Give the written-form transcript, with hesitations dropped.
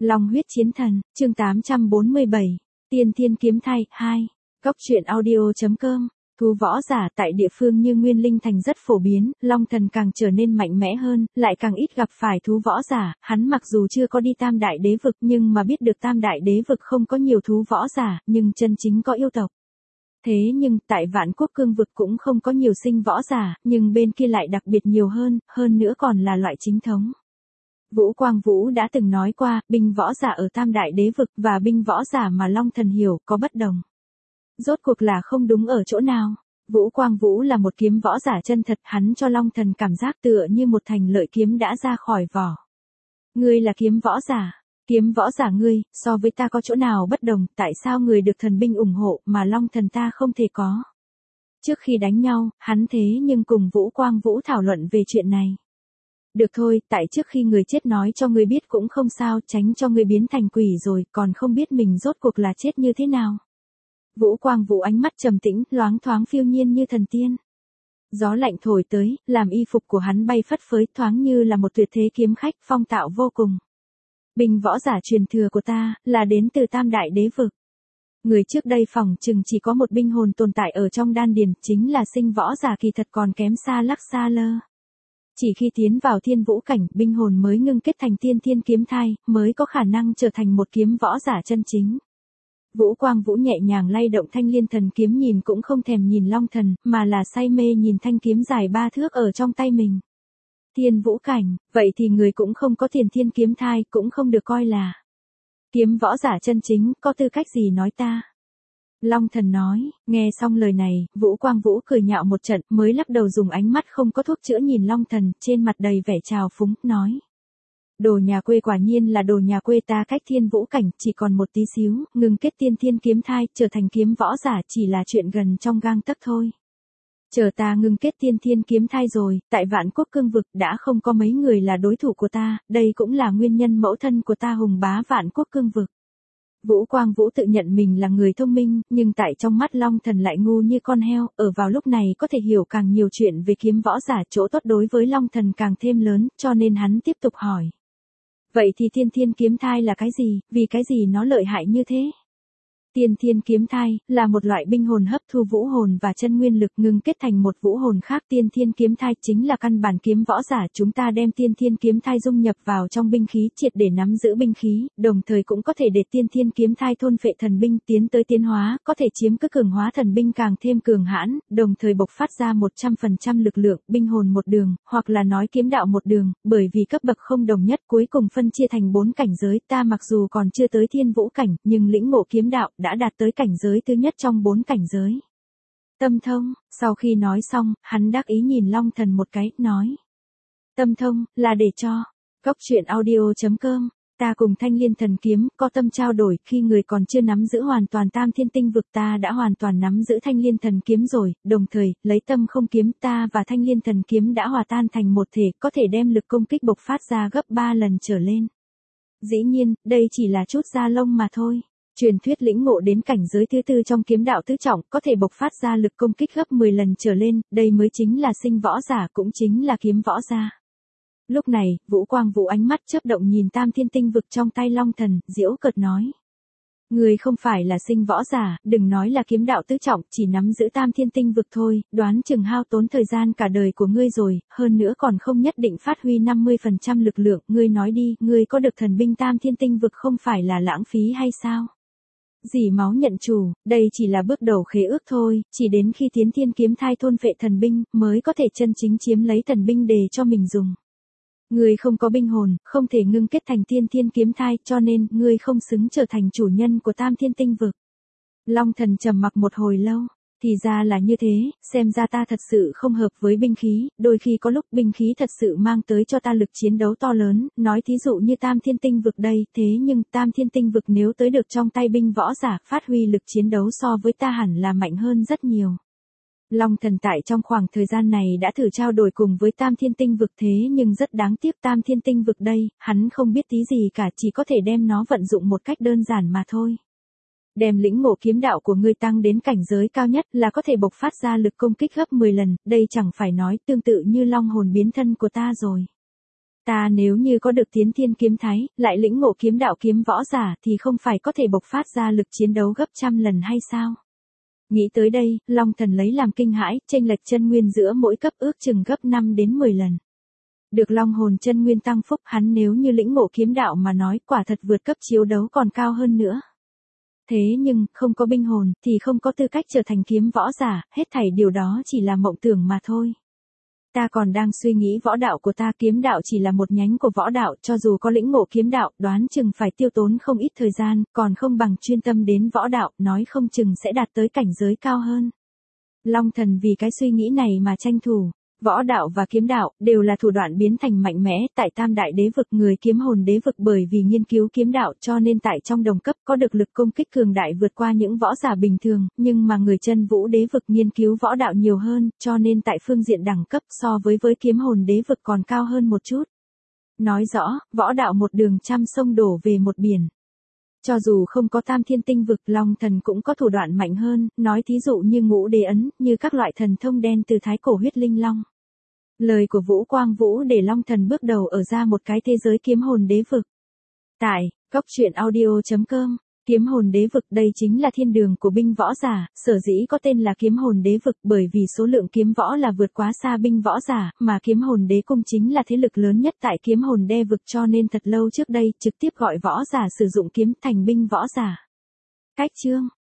Long huyết chiến thần, chương 847, Tiên Thiên kiếm thai, 2. Góc truyện audio.com. Thú võ giả tại địa phương như Nguyên Linh Thành rất phổ biến, Long Thần càng trở nên mạnh mẽ hơn, lại càng ít gặp phải thú võ giả, hắn mặc dù chưa có đi Tam Đại Đế Vực nhưng mà biết được Tam Đại Đế Vực không có nhiều thú võ giả, nhưng chân chính có yêu tộc. Thế nhưng, tại Vạn Quốc Cương Vực cũng không có nhiều sinh võ giả, nhưng bên kia lại đặc biệt nhiều hơn nữa còn là loại chính thống. Vũ Quang Vũ đã từng nói qua, binh võ giả ở Tam Đại Đế Vực và binh võ giả mà Long Thần hiểu có bất đồng. Rốt cuộc là không đúng ở chỗ nào. Vũ Quang Vũ là một kiếm võ giả chân thật, hắn cho Long Thần cảm giác tựa như một thành lợi kiếm đã ra khỏi vỏ. Ngươi là kiếm võ giả. Kiếm võ giả ngươi, so với ta có chỗ nào bất đồng, tại sao người được thần binh ủng hộ mà Long Thần ta không thể có? Trước khi đánh nhau, hắn thế nhưng cùng Vũ Quang Vũ thảo luận về chuyện này. Được thôi, tại trước khi người chết nói cho ngươi biết cũng không sao, tránh cho ngươi biến thành quỷ rồi, còn không biết mình rốt cuộc là chết như thế nào. Vũ Quang Vũ ánh mắt trầm tĩnh, loáng thoáng phiêu nhiên như thần tiên. Gió lạnh thổi tới, làm y phục của hắn bay phất phới, thoáng như là một tuyệt thế kiếm khách, phong tạo vô cùng. Binh võ giả truyền thừa của ta, là đến từ Tam Đại Đế Vực. Người trước đây phỏng chừng chỉ có một binh hồn tồn tại ở trong đan điền, chính là sinh võ giả kỳ thật còn kém xa lắc xa lơ. Chỉ khi tiến vào thiên vũ cảnh, binh hồn mới ngưng kết thành tiên thiên kiếm thai, mới có khả năng trở thành một kiếm võ giả chân chính. Vũ Quang Vũ nhẹ nhàng lay động thanh liên thần kiếm, nhìn cũng không thèm nhìn Long Thần, mà là say mê nhìn thanh kiếm dài 3 thước ở trong tay mình. Thiên vũ cảnh, vậy thì người cũng không có tiền thiên kiếm thai, cũng không được coi là kiếm võ giả chân chính, có tư cách gì nói ta? Long Thần nói. Nghe xong lời này, Vũ Quang Vũ cười nhạo một trận, mới lắc đầu dùng ánh mắt không có thuốc chữa nhìn Long Thần, trên mặt đầy vẻ trào phúng, nói. Đồ nhà quê, quả nhiên là đồ nhà quê ta, cách thiên vũ cảnh chỉ còn một tí xíu, ngừng kết tiên thiên kiếm thai, trở thành kiếm võ giả chỉ là chuyện gần trong gang tấc thôi. Chờ ta ngừng kết tiên thiên kiếm thai rồi, tại Vạn Quốc Cương Vực đã không có mấy người là đối thủ của ta, đây cũng là nguyên nhân mẫu thân của ta hùng bá Vạn Quốc Cương Vực. Vũ Quang Vũ tự nhận mình là người thông minh, nhưng tại trong mắt Long Thần lại ngu như con heo, ở vào lúc này có thể hiểu càng nhiều chuyện về kiếm võ giả, chỗ tốt đối với Long Thần càng thêm lớn, cho nên hắn tiếp tục hỏi. Vậy thì tiên thiên kiếm thai là cái gì, vì cái gì nó lợi hại như thế? Tiên thiên kiếm thai, là một loại binh hồn hấp thu vũ hồn và chân nguyên lực ngưng kết thành một vũ hồn khác. Tiên thiên kiếm thai chính là căn bản kiếm võ giả, chúng ta đem tiên thiên kiếm thai dung nhập vào trong binh khí, triệt để nắm giữ binh khí, đồng thời cũng có thể để tiên thiên kiếm thai thôn phệ thần binh, tiến tới tiến hóa, có thể chiếm cứ cường hóa thần binh càng thêm cường hãn, đồng thời bộc phát ra 100% lực lượng, binh hồn một đường, hoặc là nói kiếm đạo một đường, bởi vì cấp bậc không đồng nhất, cuối cùng phân chia thành 4 cảnh giới. Ta mặc dù còn chưa tới thiên vũ cảnh, nhưng lĩnh ngộ kiếm đạo đã đạt tới cảnh giới thứ nhất trong 4 cảnh giới. Tâm thông. Sau khi nói xong, hắn đắc ý nhìn Long Thần một cái, nói. Tâm thông, là để cho góc truyện audio.com. Ta cùng thanh liên thần kiếm, có tâm trao đổi, khi người còn chưa nắm giữ hoàn toàn tam thiên tinh vực, ta đã hoàn toàn nắm giữ thanh liên thần kiếm rồi, đồng thời, lấy tâm không kiếm, ta và thanh liên thần kiếm đã hòa tan thành một thể, có thể đem lực công kích bộc phát ra gấp 3 lần trở lên. Dĩ nhiên, đây chỉ là chút da lông mà thôi. Truyền thuyết lĩnh ngộ đến cảnh giới thứ tư trong kiếm đạo tứ trọng, có thể bộc phát ra lực công kích gấp 10 lần trở lên, đây mới chính là sinh võ giả, cũng chính là kiếm võ giả. Lúc này, Vũ Quang Vũ ánh mắt chớp động nhìn tam thiên tinh vực trong tay Long Thần, giễu cợt nói. Người không phải là sinh võ giả, đừng nói là kiếm đạo tứ trọng, chỉ nắm giữ tam thiên tinh vực thôi, đoán chừng hao tốn thời gian cả đời của ngươi rồi, hơn nữa còn không nhất định phát huy 50% lực lượng, ngươi nói đi, ngươi có được thần binh tam thiên tinh vực không phải là lãng phí hay sao? Dỉ máu nhận chủ, đây chỉ là bước đầu khế ước thôi, chỉ đến khi tiến thiên kiếm thai thôn phệ thần binh, mới có thể chân chính chiếm lấy thần binh để cho mình dùng. Ngươi không có binh hồn, không thể ngưng kết thành tiên thiên kiếm thai, cho nên, ngươi không xứng trở thành chủ nhân của tam thiên tinh vực. Long Thần trầm mặc một hồi lâu, thì ra là như thế, xem ra ta thật sự không hợp với binh khí, đôi khi có lúc binh khí thật sự mang tới cho ta lực chiến đấu to lớn, nói thí dụ như tam thiên tinh vực đây, thế nhưng tam thiên tinh vực nếu tới được trong tay binh võ giả, phát huy lực chiến đấu so với ta hẳn là mạnh hơn rất nhiều. Long Thần tại trong khoảng thời gian này đã thử trao đổi cùng với tam thiên tinh vực, thế nhưng rất đáng tiếc tam thiên tinh vực đây, hắn không biết tí gì cả, chỉ có thể đem nó vận dụng một cách đơn giản mà thôi. Đem lĩnh ngộ kiếm đạo của ngươi tăng đến cảnh giới cao nhất là có thể bộc phát ra lực công kích gấp 10 lần, đây chẳng phải nói tương tự như long hồn biến thân của ta rồi. Ta nếu như có được tiến thiên kiếm thái, lại lĩnh ngộ kiếm đạo kiếm võ giả thì không phải có thể bộc phát ra lực chiến đấu gấp trăm lần hay sao? Nghĩ tới đây, Long Thần lấy làm kinh hãi, chênh lệch chân nguyên giữa mỗi cấp ước chừng gấp 5 đến 10 lần. Được long hồn chân nguyên tăng phúc, hắn nếu như lĩnh ngộ kiếm đạo mà nói, quả thật vượt cấp chiếu đấu còn cao hơn nữa. Thế nhưng, không có binh hồn, thì không có tư cách trở thành kiếm võ giả, hết thảy điều đó chỉ là mộng tưởng mà thôi. Ta còn đang suy nghĩ võ đạo của ta, kiếm đạo chỉ là một nhánh của võ đạo, cho dù có lĩnh ngộ kiếm đạo, đoán chừng phải tiêu tốn không ít thời gian, còn không bằng chuyên tâm đến võ đạo, nói không chừng sẽ đạt tới cảnh giới cao hơn. Long Thần vì cái suy nghĩ này mà tranh thủ. Võ đạo và kiếm đạo đều là thủ đoạn biến thành mạnh mẽ, tại Tam Đại Đế vực người kiếm hồn đế vực bởi vì nghiên cứu kiếm đạo cho nên tại trong đồng cấp có được lực công kích cường đại vượt qua những võ giả bình thường, nhưng mà người chân vũ đế vực nghiên cứu võ đạo nhiều hơn, cho nên tại phương diện đẳng cấp so với kiếm hồn đế vực còn cao hơn một chút. Nói rõ, võ đạo một đường trăm sông đổ về một biển. Cho dù không có Tam Thiên Tinh vực, Long Thần cũng có thủ đoạn mạnh hơn, nói thí dụ như Ngũ Đế ấn, như các loại thần thông đen từ thái cổ huyết linh long. Lời của Vũ Quang Vũ để Long Thần bước đầu ở ra một cái thế giới kiếm hồn đế vực. Tại goctruyện.audio.com, kiếm hồn đế vực đây chính là thiên đường của binh võ giả, sở dĩ có tên là kiếm hồn đế vực bởi vì số lượng kiếm võ là vượt quá xa binh võ giả, mà kiếm hồn đế cung chính là thế lực lớn nhất tại kiếm hồn đế vực cho nên thật lâu trước đây trực tiếp gọi võ giả sử dụng kiếm thành binh võ giả. Cách chương